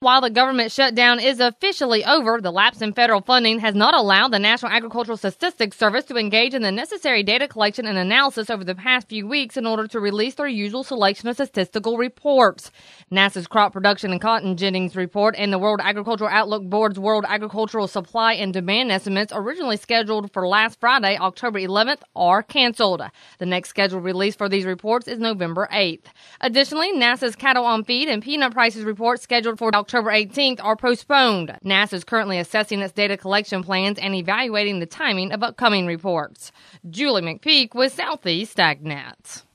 While the government shutdown is officially over, the lapse in federal funding has not allowed the National Agricultural Statistics Service to engage in the necessary data collection and analysis over the past few weeks in order to release their usual selection of statistical reports. NASA's Crop Production and Cotton Ginnings Report and the World Agricultural Outlook Board's World Agricultural Supply and Demand Estimates, originally scheduled for last Friday, October 11th, are canceled. The next scheduled release for these reports is November 8th. Additionally, NASA's Cattle on Feed and Peanut Prices reports scheduled for October 18th are postponed. NASA is currently assessing its data collection plans and evaluating the timing of upcoming reports. Julie McPeak with Southeast AgNet.